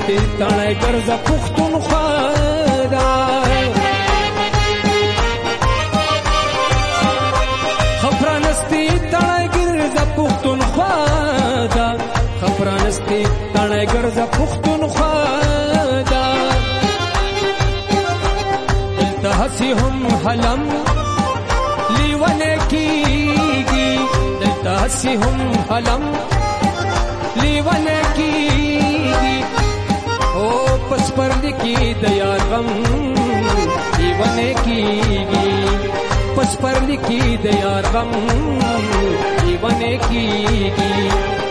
پرانستی تڼۍ ګرځه پښتونخوا ده ښه پرانستی تڼۍ ګرځه پښتونخوا ده ښه پرانستی تڼۍ ګرځه پښتونخوا ده دلته هسې هم حلم لیونی کېږي دلته هسې هم حلم لیونی کېږي او په سپرلي کې د یار غم لیونی کېږي په سپرلي کې د یار غم لیونی کېږي